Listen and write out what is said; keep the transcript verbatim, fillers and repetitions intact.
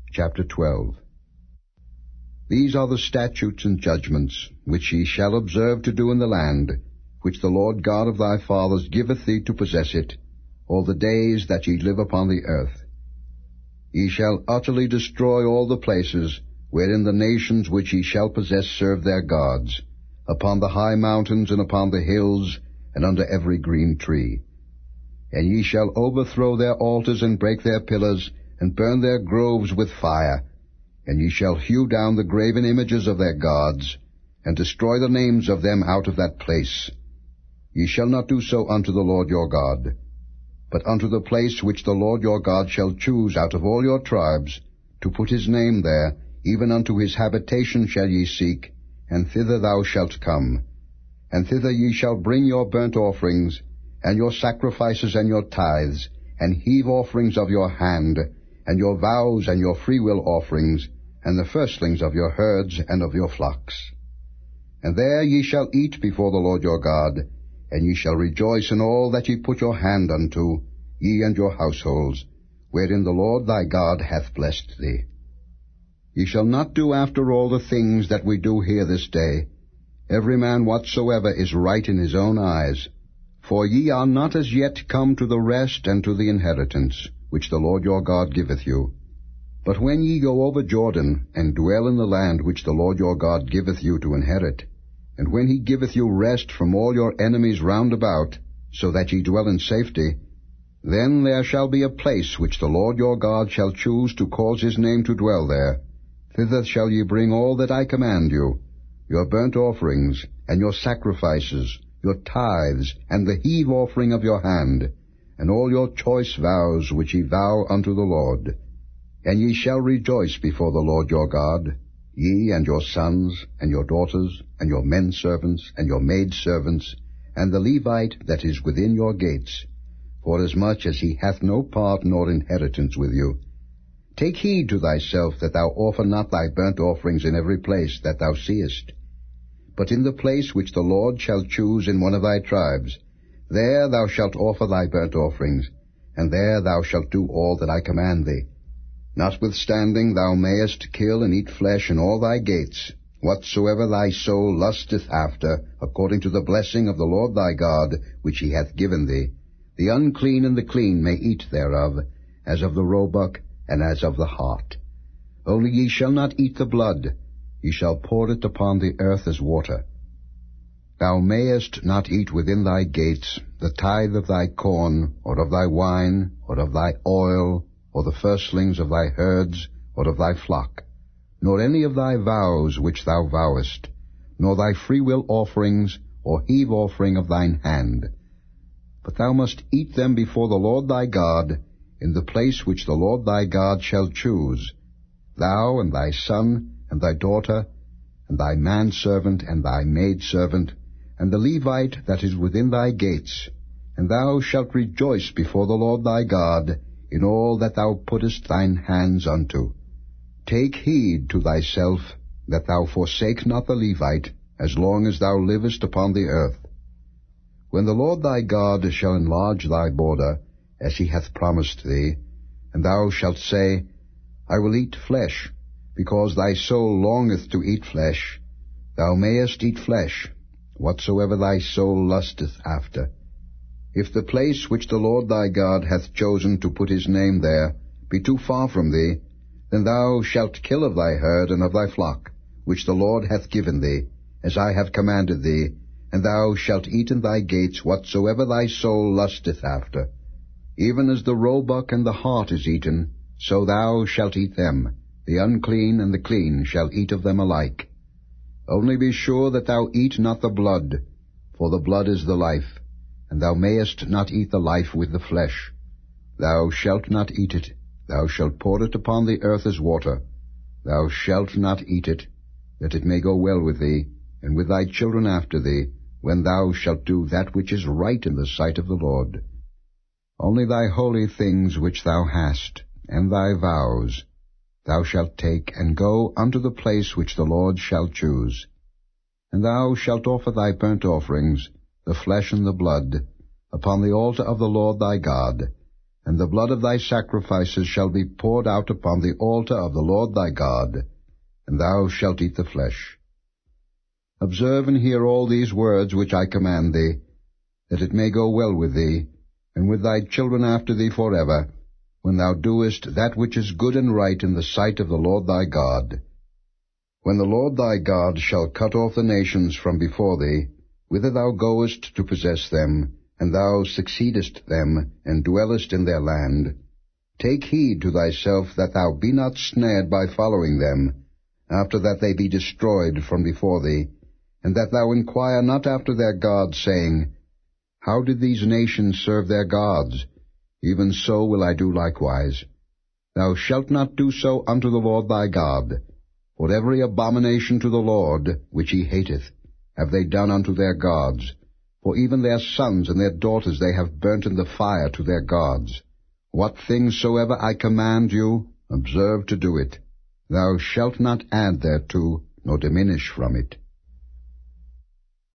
Chapter twelve. These are the statutes and judgments which ye shall observe to do in the land, which the Lord God of thy fathers giveth thee to possess it, all the days that ye live upon the earth. Ye shall utterly destroy all the places wherein the nations which ye shall possess serve their gods, upon the high mountains and upon the hills, and under every green tree. And ye shall overthrow their altars and break their pillars, and burn their groves with fire. And ye shall hew down the graven images of their gods, and destroy the names of them out of that place. Ye shall not do so unto the Lord your God, but unto the place which the Lord your God shall choose out of all your tribes, to put his name there, even unto his habitation shall ye seek, and thither thou shalt come. And thither ye shall bring your burnt offerings, and your sacrifices and your tithes, and heave offerings of your hand, and your vows and your freewill offerings, and the firstlings of your herds and of your flocks. And there ye shall eat before the Lord your God, and ye shall rejoice in all that ye put your hand unto, ye and your households, wherein the Lord thy God hath blessed thee. Ye shall not do after all the things that we do here this day, every man whatsoever is right in his own eyes. For ye are not as yet come to the rest and to the inheritance, which the Lord your God giveth you. But when ye go over Jordan, and dwell in the land which the Lord your God giveth you to inherit, and when he giveth you rest from all your enemies round about, so that ye dwell in safety, then there shall be a place which the Lord your God shall choose to cause his name to dwell there. Thither shall ye bring all that I command you, your burnt offerings, and your sacrifices, your tithes, and the heave offering of your hand, and all your choice vows which ye vow unto the Lord. And ye shall rejoice before the Lord your God, ye and your sons, and your daughters, and your men servants, and your maid servants, and the Levite that is within your gates, forasmuch as he hath no part nor inheritance with you. Take heed to thyself that thou offer not thy burnt offerings in every place that thou seest. But in the place which the Lord shall choose in one of thy tribes, there thou shalt offer thy burnt offerings, and there thou shalt do all that I command thee. Notwithstanding thou mayest kill and eat flesh in all thy gates, whatsoever thy soul lusteth after, according to the blessing of the Lord thy God, which he hath given thee. The unclean and the clean may eat thereof, as of the roebuck, and as of the hart. Only ye shall not eat the blood, ye shall pour it upon the earth as water. Thou mayest not eat within thy gates the tithe of thy corn, or of thy wine, or of thy oil, or the firstlings of thy herds, or of thy flock, nor any of thy vows which thou vowest, nor thy freewill offerings, or heave offering of thine hand. But thou must eat them before the Lord thy God, in the place which the Lord thy God shall choose, thou and thy son, and thy daughter, and thy manservant, and thy maidservant, and the Levite that is within thy gates, and thou shalt rejoice before the Lord thy God in all that thou puttest thine hands unto. Take heed to thyself that thou forsake not the Levite, as long as thou livest upon the earth. When the Lord thy God shall enlarge thy border, as he hath promised thee, and thou shalt say, I will eat flesh, because thy soul longeth to eat flesh, thou mayest eat flesh, whatsoever thy soul lusteth after. If the place which the Lord thy God hath chosen to put his name there be too far from thee, then thou shalt kill of thy herd and of thy flock, which the Lord hath given thee, as I have commanded thee, and thou shalt eat in thy gates whatsoever thy soul lusteth after. Even as the roebuck and the hart is eaten, so thou shalt eat them. The unclean and the clean shall eat of them alike. Only be sure that thou eat not the blood, for the blood is the life, and thou mayest not eat the life with the flesh. Thou shalt not eat it, thou shalt pour it upon the earth as water. Thou shalt not eat it, that it may go well with thee, and with thy children after thee, when thou shalt do that which is right in the sight of the Lord. Only thy holy things which thou hast, and thy vows, thou shalt take, and go unto the place which the Lord shall choose. And thou shalt offer thy burnt offerings, the flesh and the blood, upon the altar of the Lord thy God, and the blood of thy sacrifices shall be poured out upon the altar of the Lord thy God, and thou shalt eat the flesh. Observe and hear all these words which I command thee, that it may go well with thee, and with thy children after thee forever, when thou doest that which is good and right in the sight of the Lord thy God. When the Lord thy God shall cut off the nations from before thee, whither thou goest to possess them, and thou succeedest them, and dwellest in their land, take heed to thyself that thou be not snared by following them, after that they be destroyed from before thee, and that thou inquire not after their gods, saying, How did these nations serve their gods? Even so will I do likewise. Thou shalt not do so unto the Lord thy God, for every abomination to the Lord, which he hateth, have they done unto their gods, for even their sons and their daughters they have burnt in the fire to their gods. What things soever I command you, observe to do it. Thou shalt not add thereto, nor diminish from it.